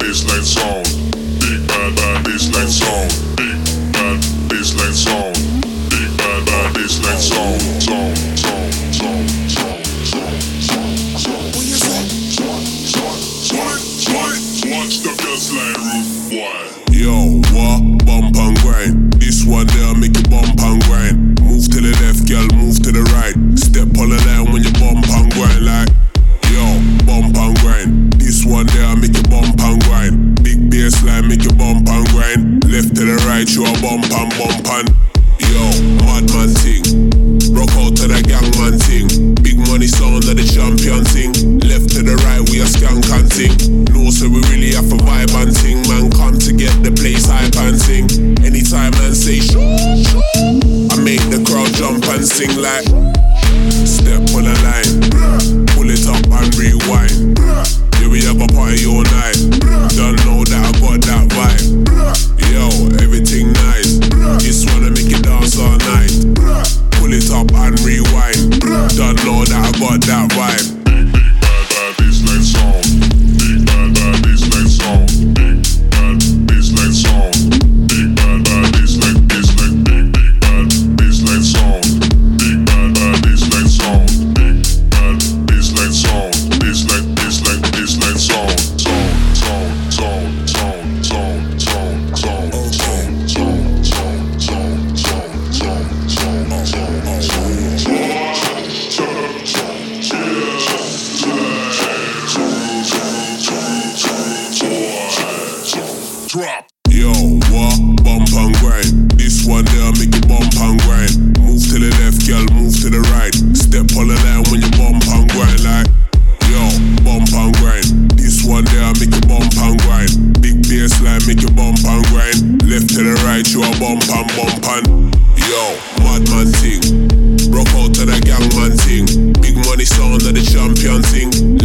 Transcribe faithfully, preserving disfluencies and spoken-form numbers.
bassline sound. Big bad bad bassline sound. Big bad bassline sound. Big bad bad bassline sound. Sound, sound, sound, sound, sound, sound, sound. What you say? Watch the bassline roof, boy. Yo, what? Bump and grind. This one there make you bump and grind. Move to the left, girl, move to the right. Step on the line when you bump and grind like. Yo, bump and grind. This one there make you bump and grind. Big bassline make you bump and grind. Left to the right, you a bump and bump and. Yo, madman thing. Rock out to the gangman thing. Big money sound of the champion thing. Left to the right, we a skank and thing. No, so we really have a vibe and thing. Man, come to get the place hype and sing. Anytime man say shoo, shoo, I make the crowd jump and sing like. Step on the line, pull it up and rewind. Yeah, we have a party all night. Don't know that I got that vibe. Yo, everything nice. This wanna make you dance all night. Pull it up and rewind. Don't know that I got that vibe. Big, big bad bad bassline sound. Big bad bad bassline sound. Big bad bassline sound. Big bad bad bassline bassline. Big big bad bassline sound. Big bad bad bassline sound. Big bad bassline sound. Bassline bassline bassline sound. Sound sound sound sound sound sound sound sound sound sound sound sound sound sound sound sound. Drop. Yo, what? Bump and grind. This one there make you bump and grind. Move to the left, girl, move to the right. Step on the line when you bump and grind like. Yo, bump and grind. This one there make you bump and grind. Big bassline make you bump and grind. Left to the right, you a bump and bump and. Yo, madman thing. Rock out to the gangman thing. Big money sound of the champion thing.